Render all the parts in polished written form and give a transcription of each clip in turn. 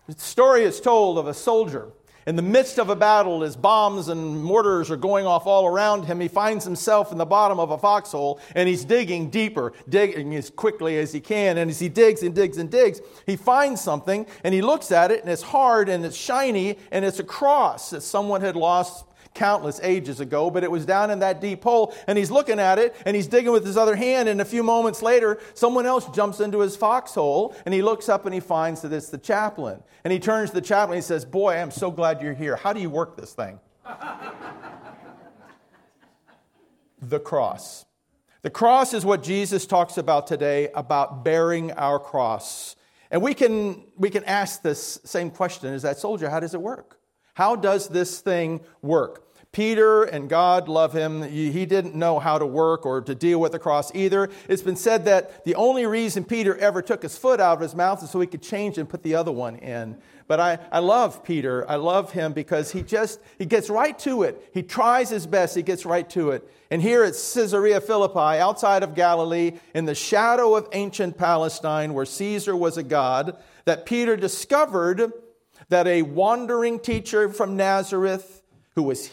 The story is told of a soldier. In the midst of a battle, as bombs and mortars are going off all around him, he finds himself in the bottom of a foxhole, and he's digging deeper, digging as quickly as he can. And as he digs and digs and digs, he finds something, and he looks at it, and it's hard, and it's shiny, and it's a cross that someone had lost countless ages ago, but it was down in that deep hole, and he's looking at it, and he's digging with his other hand, and a few moments later, someone else jumps into his foxhole, and he looks up and he finds that it's the chaplain. And he turns to the chaplain and he says, "Boy, I'm so glad you're here. How do you work this thing?" The cross. The cross is what Jesus talks about today, about bearing our cross. And we can ask this same question as that soldier: how does it work? How does this thing work? Peter and God love him. He didn't know how to work or to deal with the cross either. It's been said that the only reason Peter ever took his foot out of his mouth is so he could change and put the other one in. But I love Peter. I love him because he gets right to it. He tries his best. He gets right to it. And here at Caesarea Philippi, outside of Galilee, in the shadow of ancient Palestine, where Caesar was a god, that Peter discovered that a wandering teacher from Nazareth who was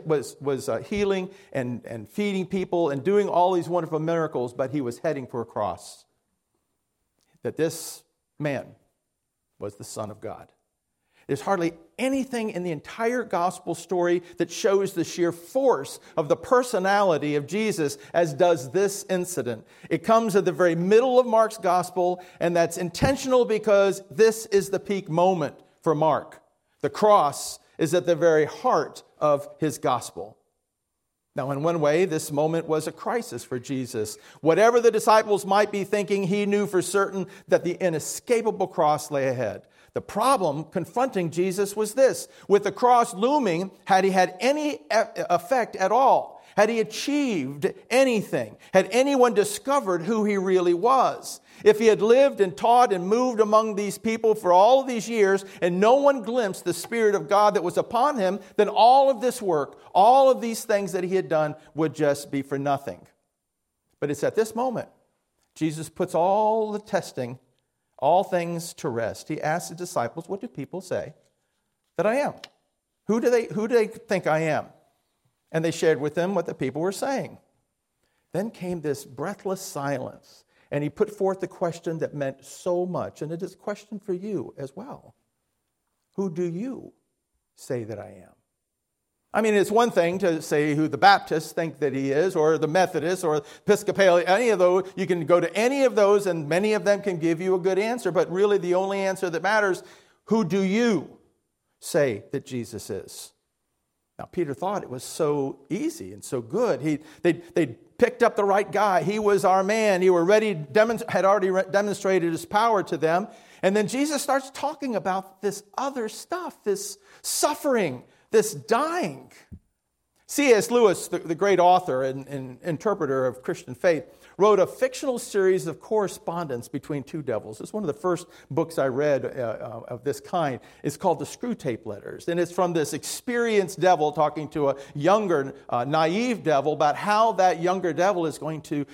healing and feeding people and doing all these wonderful miracles, but he was heading for a cross. That this man was the Son of God. There's hardly anything in the entire gospel story that shows the sheer force of the personality of Jesus as does this incident. It comes at the very middle of Mark's gospel, and that's intentional because this is the peak moment for Mark. The cross is at the very heart of his gospel. Now, in one way, this moment was a crisis for Jesus. Whatever the disciples might be thinking, he knew for certain that the inescapable cross lay ahead. The problem confronting Jesus was this: with the cross looming, had he had any effect at all? Had he achieved anything? Had anyone discovered who he really was? If he had lived and taught and moved among these people for all of these years and no one glimpsed the Spirit of God that was upon him, then all of this work, all of these things that he had done would just be for nothing. But it's at this moment Jesus puts all the testing, all things to rest. He asks the disciples, "What do people say that I am? Who do they think I am?" And they shared with him what the people were saying. Then came this breathless silence. And he put forth the question that meant so much. And it is a question for you as well. Who do you say that I am? I mean, it's one thing to say who the Baptists think that he is, or the Methodists, or Episcopalian, any of those. You can go to any of those, and many of them can give you a good answer. But really, the only answer that matters, who do you say that Jesus is? Now, Peter thought it was so easy and so good. They'd picked up the right guy. He was our man. He had already demonstrated his power to them. And then Jesus starts talking about this other stuff, this suffering, this dying. C.S. Lewis, the great author and interpreter of Christian faith, wrote a fictional series of correspondence between two devils. It's one of the first books I read of this kind. It's called The Screwtape Letters. And it's from this experienced devil talking to a younger, naive devil about how that younger devil is going to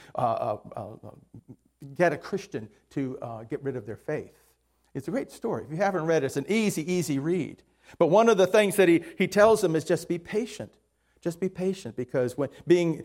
get a Christian to get rid of their faith. It's a great story. If you haven't read it, it's an easy read. But one of the things that he tells them is just be patient. Just be patient, because when the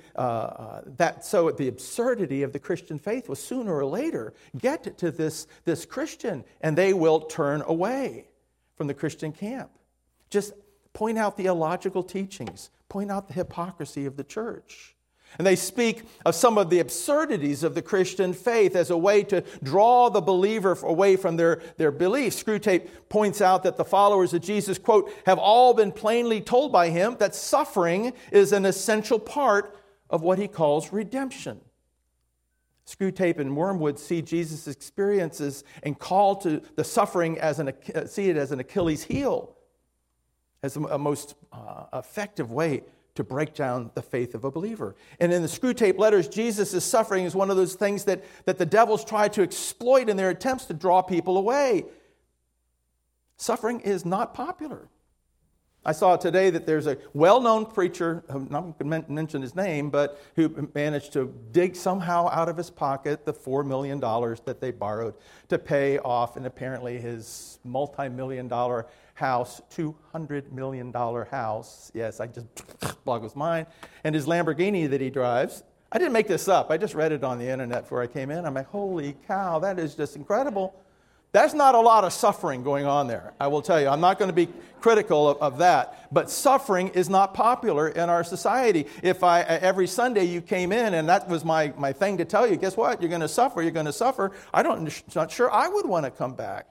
absurdity of the Christian faith will sooner or later get to this Christian, and they will turn away from the Christian camp. Just point out the illogical teachings, point out the hypocrisy of the church. And they speak of some of the absurdities of the Christian faith as a way to draw the believer away from their beliefs. Screwtape points out that the followers of Jesus, quote, have all been plainly told by him that suffering is an essential part of what he calls redemption. Screwtape and Wormwood see Jesus' experiences and call to the suffering see it as an Achilles heel, as a most effective way to break down the faith of a believer. And in the Screwtape Letters, Jesus' suffering is one of those things that the devils try to exploit in their attempts to draw people away. Suffering is not popular. I saw today that there's a well-known preacher, I'm not going to mention his name, but who managed to dig somehow out of his pocket the $4 million that they borrowed to pay off, and apparently his multi-million-dollar house, $200 million house. Yes, I just boggles mine. And his Lamborghini that he drives. I didn't make this up. I just read it on the internet before I came in. I'm like, holy cow, that is just incredible. That's not a lot of suffering going on there, I will tell you. I'm not going to be critical of that. But suffering is not popular in our society. If every Sunday you came in and that was my thing to tell you, guess what? You're going to suffer. You're going to suffer. Not sure I would want to come back.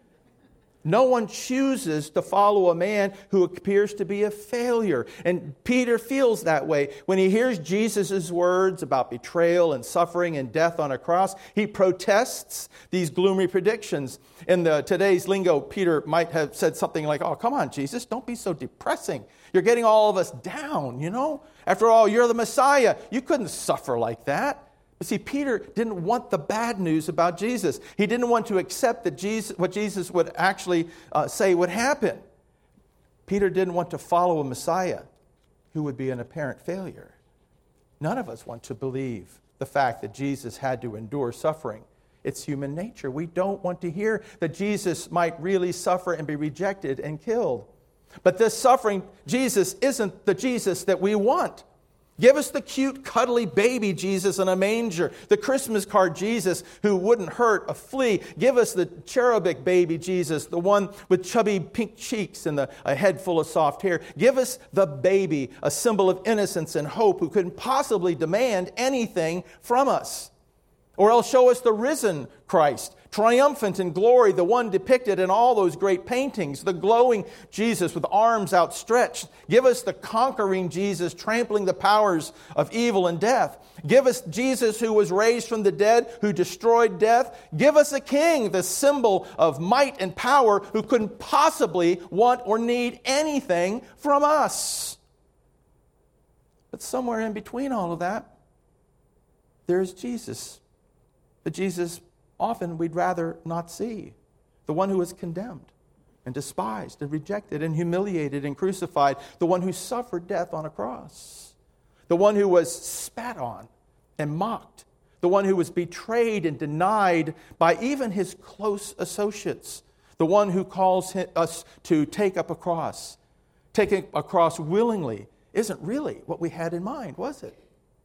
No one chooses to follow a man who appears to be a failure. And Peter feels that way. When he hears Jesus' words about betrayal and suffering and death on a cross, he protests these gloomy predictions. In today's lingo, Peter might have said something like, oh, come on, Jesus, don't be so depressing. You're getting all of us down, you know? After all, you're the Messiah. You couldn't suffer like that. But see, Peter didn't want the bad news about Jesus. He didn't want to accept that what Jesus would actually say would happen. Peter didn't want to follow a Messiah who would be an apparent failure. None of us want to believe the fact that Jesus had to endure suffering. It's human nature. We don't want to hear that Jesus might really suffer and be rejected and killed. But this suffering Jesus isn't the Jesus that we want. Give us the cute, cuddly baby Jesus in a manger, the Christmas card Jesus who wouldn't hurt a flea. Give us the cherubic baby Jesus, the one with chubby pink cheeks and a head full of soft hair. Give us the baby, a symbol of innocence and hope, who couldn't possibly demand anything from us. Or else show us the risen Christ, triumphant in glory, the one depicted in all those great paintings, the glowing Jesus with arms outstretched. Give us the conquering Jesus trampling the powers of evil and death. Give us Jesus who was raised from the dead, who destroyed death. Give us a king, the symbol of might and power, who couldn't possibly want or need anything from us. But somewhere in between all of that, there's Jesus. The Jesus often we'd rather not see. The one who was condemned and despised and rejected and humiliated and crucified. The one who suffered death on a cross. The one who was spat on and mocked. The one who was betrayed and denied by even his close associates. The one who calls us to take up a cross. Taking a cross willingly isn't really what we had in mind, was it?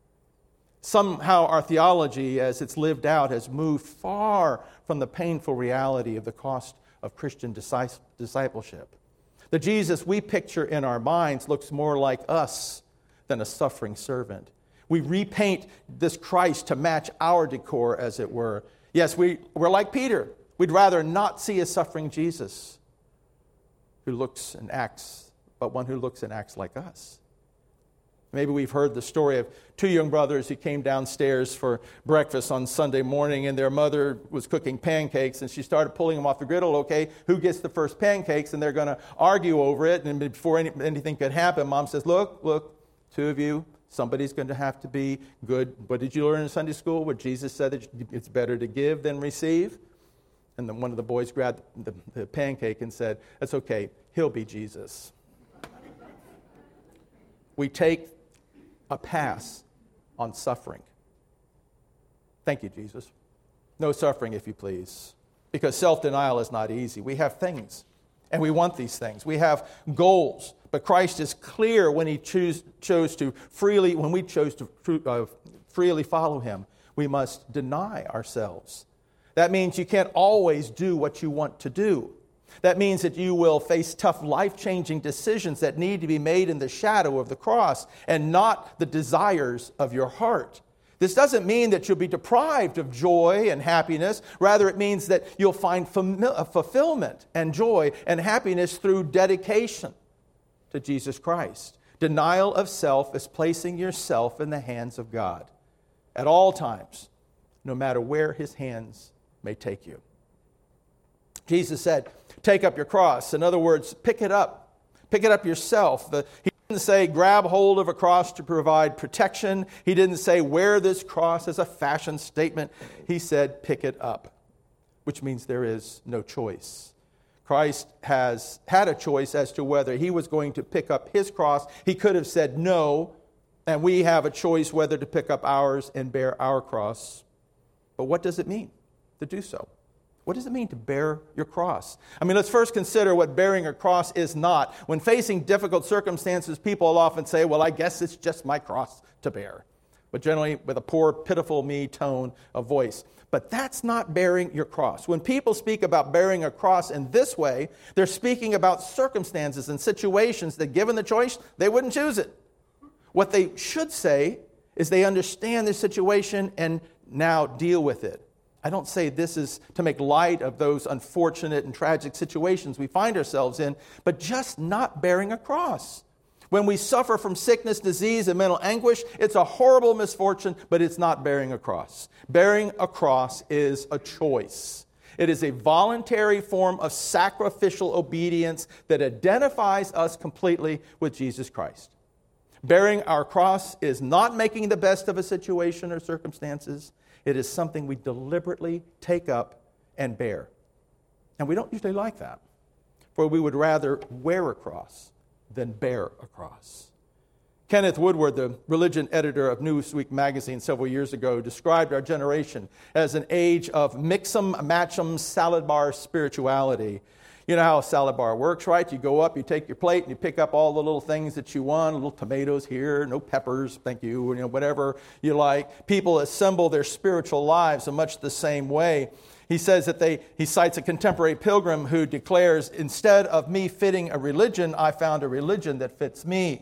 Somehow our theology, as it's lived out, has moved far from the painful reality of the cost of Christian discipleship. The Jesus we picture in our minds looks more like us than a suffering servant. We repaint this Christ to match our decor, as it were. Yes, we're like Peter. We'd rather not see a suffering Jesus who looks and acts, but one who looks and acts like us. Maybe we've heard the story of two young brothers who came downstairs for breakfast on Sunday morning, and their mother was cooking pancakes, and she started pulling them off the griddle. Okay, who gets the first pancakes? And they're going to argue over it, and before anything could happen, Mom says, look, two of you, somebody's going to have to be good. What did you learn in Sunday school? What Jesus said, that it's better to give than receive? And then one of the boys grabbed the pancake and said, that's okay, he'll be Jesus. We take a pass on suffering. Thank you, Jesus. No suffering, if you please. Because self-denial is not easy. We have things, and we want these things. We have goals. But Christ is clear when he chose to freely follow him. We must deny ourselves. That means you can't always do what you want to do. That means that you will face tough, life-changing decisions that need to be made in the shadow of the cross and not the desires of your heart. This doesn't mean that you'll be deprived of joy and happiness. Rather, it means that you'll find fulfillment and joy and happiness through dedication to Jesus Christ. Denial of self is placing yourself in the hands of God at all times, no matter where his hands may take you. Jesus said, take up your cross. In other words, pick it up. Pick it up yourself. He didn't say grab hold of a cross to provide protection. He didn't say wear this cross as a fashion statement. He said pick it up, which means there is no choice. Christ has had a choice as to whether he was going to pick up his cross. He could have said no, and we have a choice whether to pick up ours and bear our cross. But what does it mean to do so? What does it mean to bear your cross? I mean, let's first consider what bearing a cross is not. When facing difficult circumstances, people often say, well, I guess it's just my cross to bear. But generally with a poor, pitiful me tone of voice. But that's not bearing your cross. When people speak about bearing a cross in this way, they're speaking about circumstances and situations that, given the choice, they wouldn't choose it. What they should say is they understand their situation and now deal with it. I don't say this is to make light of those unfortunate and tragic situations we find ourselves in, but just not bearing a cross. When we suffer from sickness, disease, and mental anguish, it's a horrible misfortune, but it's not bearing a cross. Bearing a cross is a choice. It is a voluntary form of sacrificial obedience that identifies us completely with Jesus Christ. Bearing our cross is not making the best of a situation or circumstances. It is something we deliberately take up and bear. And we don't usually like that, for we would rather wear a cross than bear a cross. Kenneth Woodward, the religion editor of Newsweek magazine several years ago, described our generation as an age of mix-em-match-em salad bar spirituality. You know how a salad bar works, right? You go up, you take your plate, and you pick up all the little things that you want, little tomatoes here, no peppers, thank you, whatever you like. People assemble their spiritual lives in much the same way. He says that he cites a contemporary pilgrim who declares, instead of me fitting a religion, I found a religion that fits me.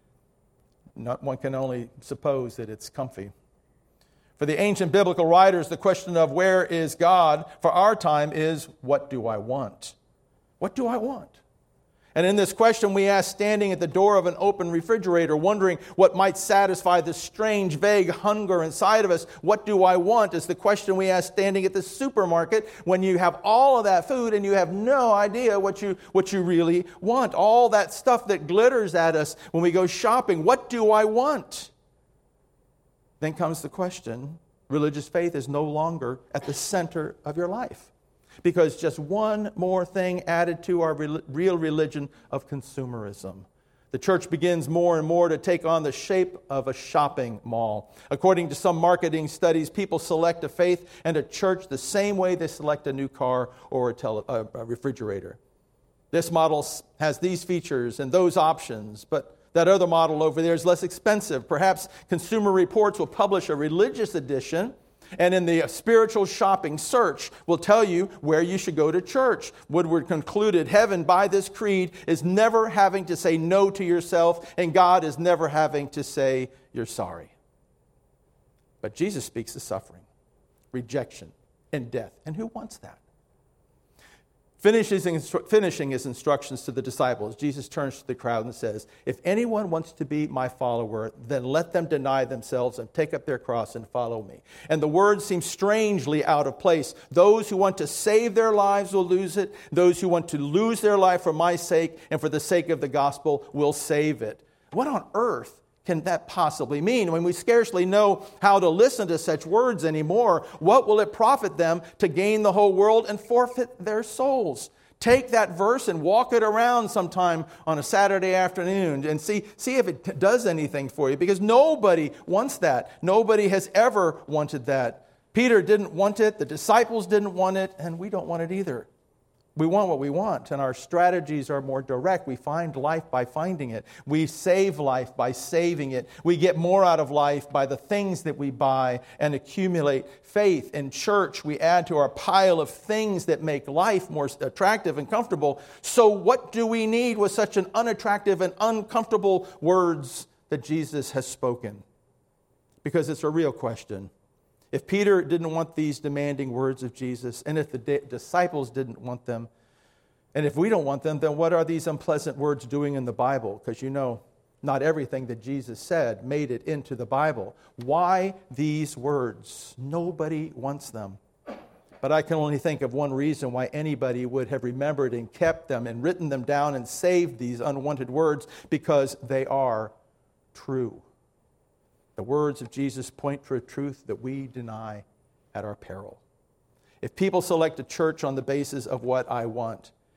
One can only suppose that it's comfy. For the ancient biblical writers, the question of where is God for our time is, what do I want? What do I want? And in this question we ask standing at the door of an open refrigerator, wondering what might satisfy the strange, vague hunger inside of us. What do I want is the question we ask standing at the supermarket when you have all of that food and you have no idea what you really want. All that stuff that glitters at us when we go shopping. What do I want? Then comes the question, religious faith is no longer at the center of your life. Because just one more thing added to our real religion of consumerism. The church begins more and more to take on the shape of a shopping mall. According to some marketing studies, people select a faith and a church the same way they select a new car or a refrigerator. This model has these features and those options, but that other model over there is less expensive. Perhaps Consumer Reports will publish a religious edition, and in the spiritual shopping search will tell you where you should go to church. Woodward concluded, heaven by this creed is never having to say no to yourself, and God is never having to say you're sorry. But Jesus speaks of suffering, rejection, and death. And who wants that? Finishing his instructions to the disciples, Jesus turns to the crowd and says, if anyone wants to be my follower, then let them deny themselves and take up their cross and follow me. And the words seem strangely out of place. Those who want to save their lives will lose it. Those who want to lose their life for my sake and for the sake of the gospel will save it. What on earth can that possibly mean? When we scarcely know how to listen to such words anymore, what will it profit them to gain the whole world and forfeit their souls? Take that verse and walk it around sometime on a Saturday afternoon and see if it does anything for you, because nobody wants that. Nobody has ever wanted that. Peter didn't want it, the disciples didn't want it, and we don't want it either. We want what we want, and our strategies are more direct. We find life by finding it. We save life by saving it. We get more out of life by the things that we buy and accumulate. Faith in church, we add to our pile of things that make life more attractive and comfortable. So what do we need with such an unattractive and uncomfortable words that Jesus has spoken? Because it's a real question. If Peter didn't want these demanding words of Jesus, and if the disciples didn't want them, and if we don't want them, then what are these unpleasant words doing in the Bible? Because not everything that Jesus said made it into the Bible. Why these words? Nobody wants them. But I can only think of one reason why anybody would have remembered and kept them and written them down and saved these unwanted words, because they are true. The words of Jesus point to a truth that we deny at our peril. If people select a church on the basis of what I want,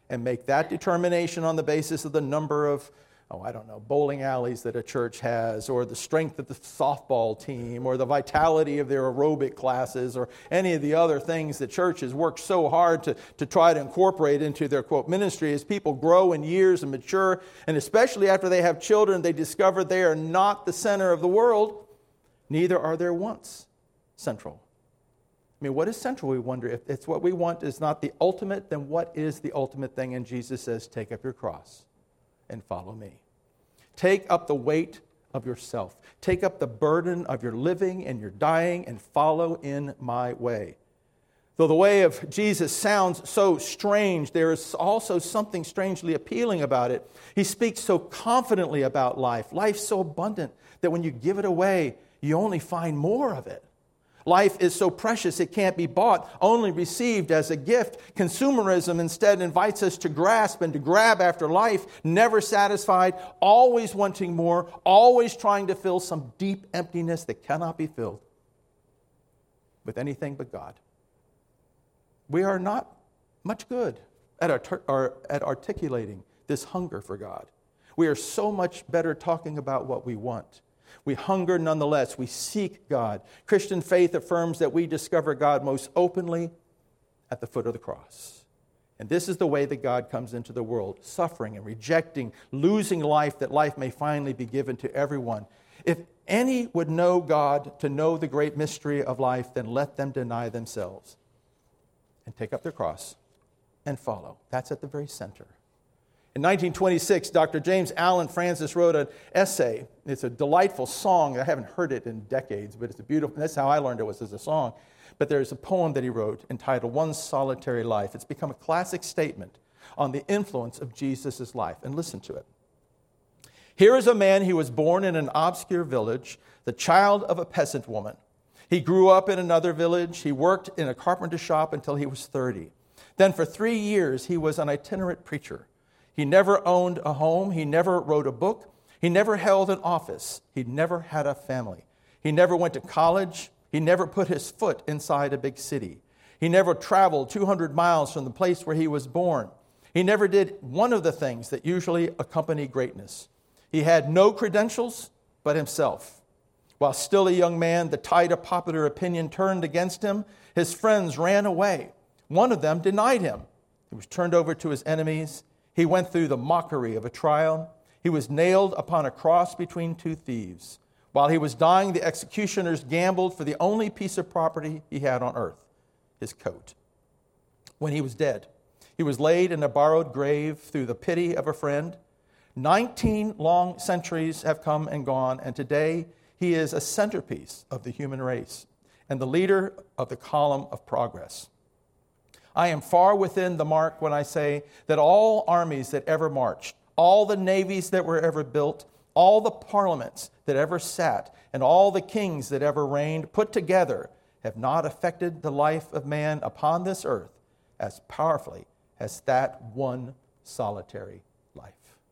and make that determination on the basis of the number of, bowling alleys that a church has, or the strength of the softball team, or the vitality of their aerobic classes, or any of the other things that churches work so hard to try to incorporate into their, quote, ministry. As people grow in years and mature, and especially after they have children, they discover they are not the center of the world, neither are their wants central. I mean, what is central, we wonder? If it's what we want is not the ultimate, then what is the ultimate thing? And Jesus says, take up your cross and follow me. Take up the weight of yourself. Take up the burden of your living and your dying and follow in my way. Though the way of Jesus sounds so strange, there is also something strangely appealing about it. He speaks so confidently about life. Life's so abundant that when you give it away, you only find more of it. Life is so precious it can't be bought, only received as a gift. Consumerism instead invites us to grasp and to grab after life, never satisfied, always wanting more, always trying to fill some deep emptiness that cannot be filled with anything but God. We are not much good at articulating this hunger for God. We are so much better talking about what we want. We hunger nonetheless. We seek God. Christian faith affirms that we discover God most openly at the foot of the cross. And this is the way that God comes into the world, suffering and rejecting, losing life that life may finally be given to everyone. If any would know God to know the great mystery of life, then let them deny themselves and take up their cross and follow. That's at the very center. In 1926, Dr. James Allen Francis wrote an essay. It's a delightful song. I haven't heard it in decades, but it's a beautiful, that's how I learned it, was as a song. But there's a poem that he wrote entitled One Solitary Life. It's become a classic statement on the influence of Jesus' life. And listen to it. Here is a man who was born in an obscure village, the child of a peasant woman. He grew up in another village. He worked in a carpenter shop until he was 30. Then for 3 years, he was an itinerant preacher. He never owned a home. He never wrote a book. He never held an office. He never had a family. He never went to college. He never put his foot inside a big city. He never traveled 200 miles from the place where he was born. He never did one of the things that usually accompany greatness. He had no credentials but himself. While still a young man, the tide of popular opinion turned against him. His friends ran away. One of them denied him. He was turned over to his enemies. He went through the mockery of a trial. He was nailed upon a cross between two thieves. While he was dying, the executioners gambled for the only piece of property he had on earth, his coat. When he was dead, he was laid in a borrowed grave through the pity of a friend. 19 long centuries have come and gone, and today he is a centerpiece of the human race and the leader of the column of progress. I am far within the mark when I say that all armies that ever marched, all the navies that were ever built, all the parliaments that ever sat, and all the kings that ever reigned, put together, have not affected the life of man upon this earth as powerfully as that one solitary life.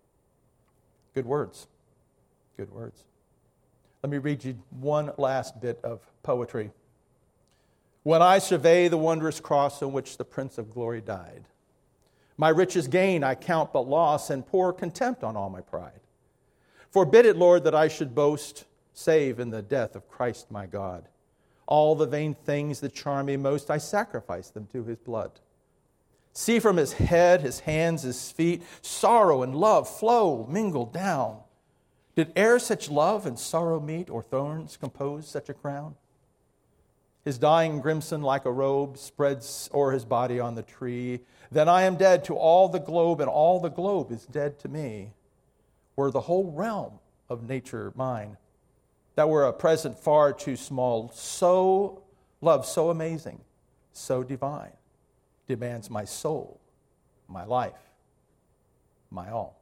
Good words. Good words. Let me read you one last bit of poetry. When I survey the wondrous cross on which the Prince of Glory died, my richest gain I count but loss and pour contempt on all my pride. Forbid it, Lord, that I should boast, save in the death of Christ my God. All the vain things that charm me most, I sacrifice them to his blood. See from his head, his hands, his feet, sorrow and love flow mingled down. Did e'er such love and sorrow meet, or thorns compose such a crown? His dying crimson like a robe spreads o'er his body on the tree. Then I am dead to all the globe, and all the globe is dead to me. Were the whole realm of nature mine, that were a present far too small, so love so amazing, so divine, demands my soul, my life, my all.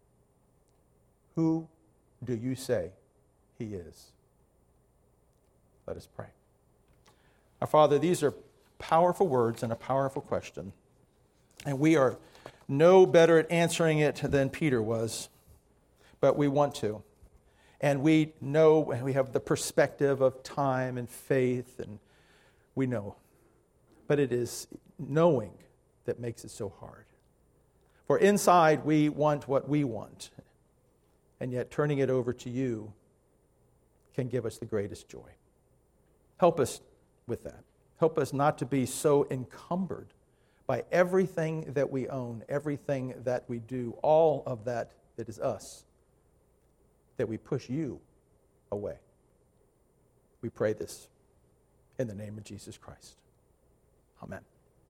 Who do you say he is? Let us pray. Our Father, these are powerful words and a powerful question, and we are no better at answering it than Peter was, but we want to. And we know, and we have the perspective of time and faith, and we know. But it is knowing that makes it so hard. For inside we want what we want, and yet turning it over to you can give us the greatest joy. Help us with that. Help us not to be so encumbered by everything that we own, everything that we do, all of that is us, that we push you away. We pray this in the name of Jesus Christ. Amen.